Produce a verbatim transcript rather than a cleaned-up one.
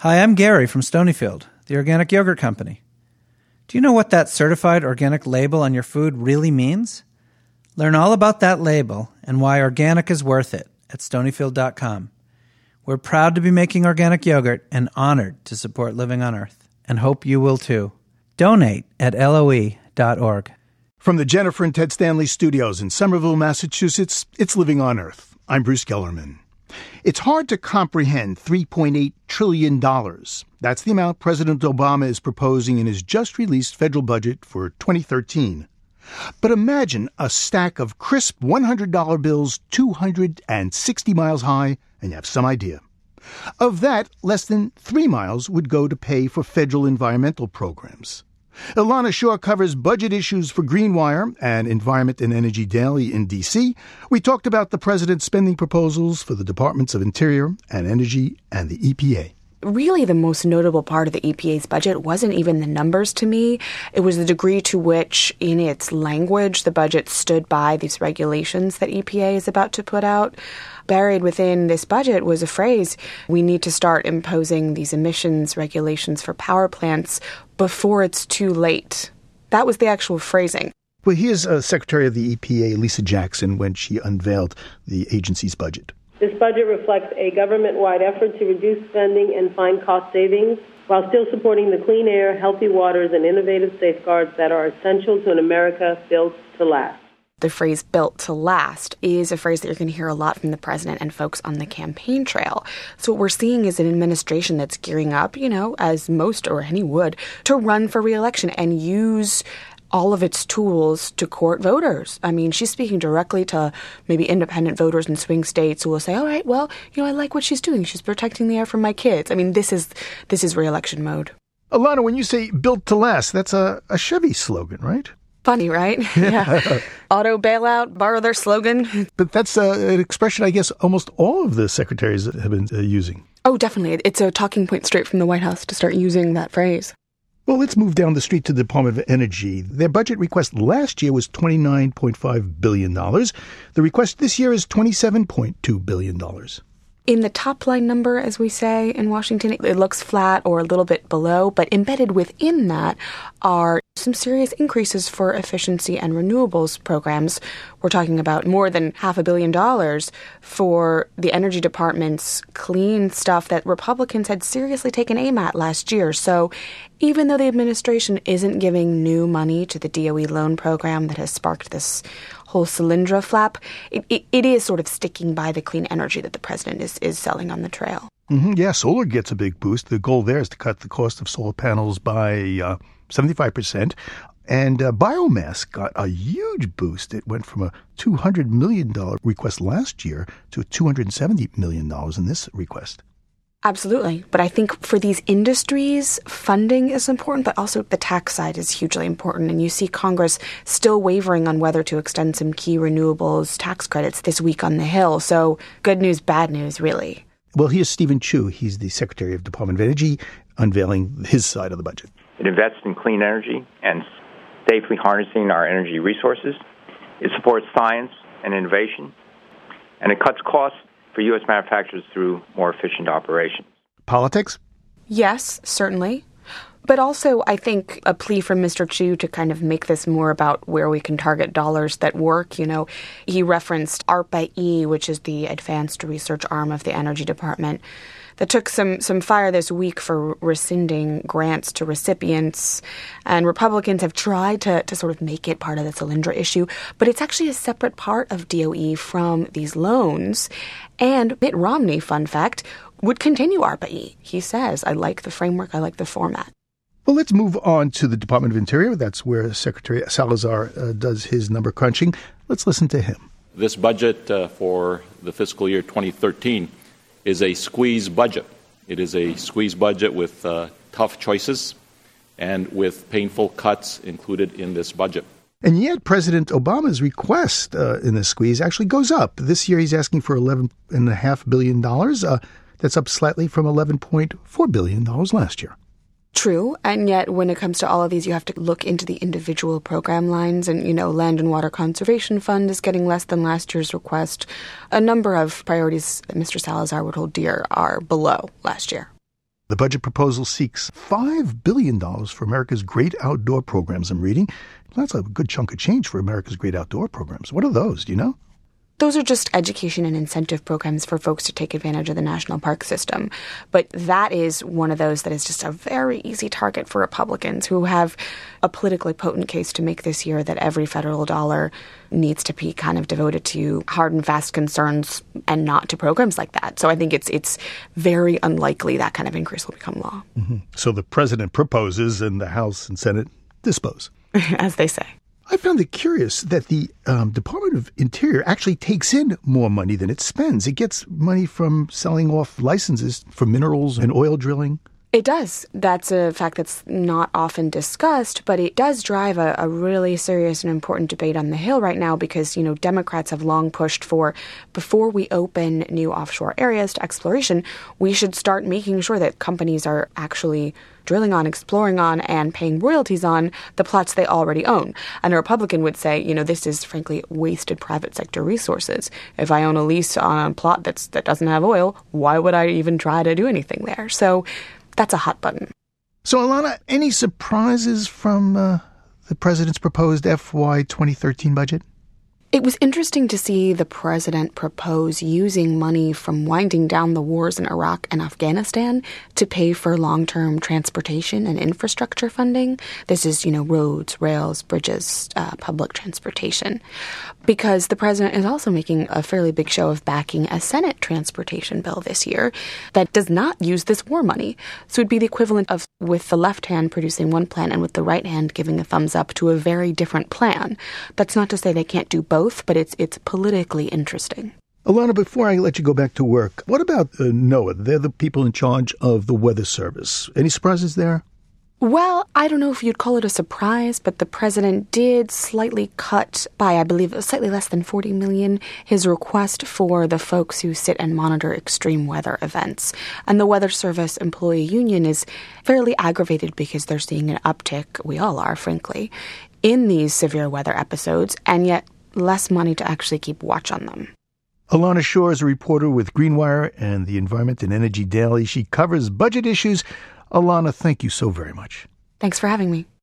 Hi, I'm Gary from Stonyfield, the organic yogurt company. Do you know what that certified organic label on your food really means? Learn all about that label and why organic is worth it at stonyfield dot com. We're proud to be making organic yogurt and honored to support Living on Earth, and hope you will too. Donate at L O E dot org. From the Jennifer and Ted Stanley studios in Somerville, Massachusetts, it's Living on Earth. I'm Bruce Gellerman. It's hard to comprehend three point eight trillion dollars. That's the amount President Obama is proposing in his just-released federal budget for twenty thirteen. But imagine a stack of crisp one hundred dollar bills two hundred sixty miles high, and you have some idea. Of that, less than three miles would go to pay for federal environmental programs. Ilana Shaw covers budget issues for Greenwire and Environment and Energy Daily in D C. We talked about the president's spending proposals for the Departments of Interior and Energy and the E P A. Really, the most notable part of the E P A's budget wasn't even the numbers to me. It was the degree to which, in its language, the budget stood by these regulations that E P A is about to put out. Buried within this budget was a phrase, we need to start imposing these emissions regulations for power plants before it's too late. That was the actual phrasing. Well, here's uh, Secretary of the E P A, Lisa Jackson, when she unveiled the agency's budget. This budget reflects a government-wide effort to reduce spending and find cost savings while still supporting the clean air, healthy waters, and innovative safeguards that are essential to an America built to last. The phrase built to last is a phrase that you're going to hear a lot from the president and folks on the campaign trail. So what we're seeing is an administration that's gearing up, you know, as most or any would, to run for re-election and use all of its tools to court voters. I mean, she's speaking directly to maybe independent voters in swing states who will say, all right, well, you know, I like what she's doing. She's protecting the air from my kids. I mean, this is this is re-election mode. Alana, when you say built to last, that's a, a Chevy slogan, right? Funny, right? Yeah. Auto bailout, borrow their slogan. But that's uh, an expression I guess almost all of the secretaries have been uh, using. Oh, definitely. It's a talking point straight from the White House to start using that phrase. Well, let's move down the street to the Department of Energy. Their budget request last year was twenty-nine point five billion dollars. The request this year is twenty-seven point two billion dollars. In the top line number, as we say in Washington, it looks flat or a little bit below, but embedded within that are some serious increases for efficiency and renewables programs. We're talking about more than half a billion dollars for the Energy Department's clean stuff that Republicans had seriously taken aim at last year. So even though the administration isn't giving new money to the D O E loan program that has sparked this whole Solyndra flap, it, it, it is sort of sticking by the clean energy that the president is, is selling on the trail. Mm-hmm. Yeah, solar gets a big boost. The goal there is to cut the cost of solar panels by uh, seventy-five percent. And uh, biomass got a huge boost. It went from a two hundred million dollars request last year to two hundred seventy million dollars in this request. Absolutely. But I think for these industries, funding is important, but also the tax side is hugely important. And you see Congress still wavering on whether to extend some key renewables tax credits this week on the Hill. So good news, bad news, really. Well, here's Stephen Chu. He's the Secretary of Department of Energy, unveiling his side of the budget. It invests in clean energy and safely harnessing our energy resources. It supports science and innovation, and it cuts costs for U S manufacturers through more efficient operations. Politics? Yes, certainly. But also, I think a plea from Mister Chu to kind of make this more about where we can target dollars that work. You know, he referenced ARPA-E, which is the advanced research arm of the Energy Department, that took some, some fire this week for rescinding grants to recipients. And Republicans have tried to, to sort of make it part of the Solyndra issue, but it's actually a separate part of D O E from these loans. And Mitt Romney, fun fact, would continue ARPA-E. He says, I like the framework, I like the format. Well, let's move on to the Department of Interior. That's where Secretary Salazar uh, does his number crunching. Let's listen to him. This budget uh, for the fiscal year twenty thirteen is a squeeze budget. It is a squeeze budget with uh, tough choices and with painful cuts included in this budget. And yet President Obama's request uh, in this squeeze actually goes up. This year he's asking for eleven point five billion dollars. Uh, that's up slightly from eleven point four billion dollars last year. True, and yet when it comes to all of these, you have to look into the individual program lines. And, you know, Land and Water Conservation Fund is getting less than last year's request. A number of priorities that Mister Salazar would hold dear are below last year. The budget proposal seeks five billion dollars for America's great outdoor programs, I'm reading. That's a good chunk of change for America's great outdoor programs. What are those? Do you know? Those are just education and incentive programs for folks to take advantage of the national park system. But that is one of those that is just a very easy target for Republicans who have a politically potent case to make this year that every federal dollar needs to be kind of devoted to hard and fast concerns and not to programs like that. So I think it's it's very unlikely that kind of increase will become law. Mm-hmm. So the president proposes and the House and Senate dispose. As they say. I found it curious that the um, Department of Interior actually takes in more money than it spends. It gets money from selling off licenses for minerals and oil drilling. It does. That's a fact that's not often discussed, but it does drive a, a really serious and important debate on the Hill right now because, you know, Democrats have long pushed for, before we open new offshore areas to exploration, we should start making sure that companies are actually drilling on, exploring on, and paying royalties on the plots they already own. And a Republican would say, you know, this is frankly wasted private sector resources. If I own a lease on a plot that's that doesn't have oil, why would I even try to do anything there? So that's a hot button. So, Ilana, any surprises from uh, the president's proposed F Y twenty thirteen budget? It was interesting to see the president propose using money from winding down the wars in Iraq and Afghanistan to pay for long-term transportation and infrastructure funding. This is, you know, roads, rails, bridges, uh, public transportation. Because the president is also making a fairly big show of backing a Senate transportation bill this year that does not use this war money. So it'd be the equivalent of with the left hand producing one plan and with the right hand giving a thumbs up to a very different plan. That's not to say they can't do both, but it's it's politically interesting. Ilana, before I let you go back to work, what about uh, NOAA? They're the people in charge of the Weather Service. Any surprises there? Well, I don't know if you'd call it a surprise, but the president did slightly cut by, I believe, slightly less than forty million dollars his request for the folks who sit and monitor extreme weather events. And the Weather Service Employee Union is fairly aggravated because they're seeing an uptick, we all are, frankly, in these severe weather episodes, and yet less money to actually keep watch on them. Ilana Shore is a reporter with Greenwire and the Environment and Energy Daily. She covers budget issues. Ilana, thank you so very much. Thanks for having me.